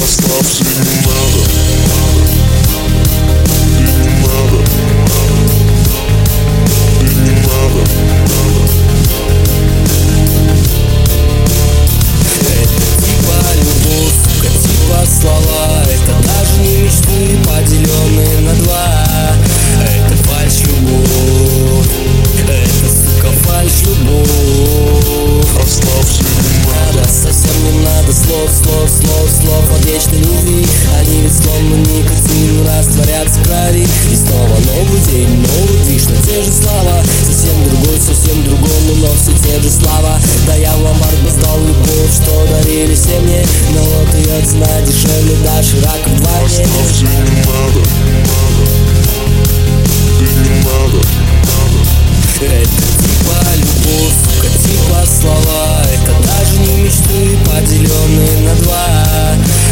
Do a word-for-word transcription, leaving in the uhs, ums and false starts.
Оставься, не надо. Ты не надо. Ты не надо. Это типа любовь, сука, типа слова. Это даже не мечты, поделенные на два. Это фальшь-любовь. Это, сука, фальшь-любовь. Оставься, не надо. Совсем не надо слов, слов, слов, слов о вечной любви. Они ведь словно никотин растворятся в крови. И снова новый день, новый движ, на те же слова. Совсем другой, совсем другому, но все те же слова. Да я в ломбард бы сдал любовь, что дарили все мне. Но вот ее цена дешевле даже рака в два дня. Оставься, не надо. Ты не надо. Это типа любовь, сука, типа слова. Это даже не мечты, поделенные на два.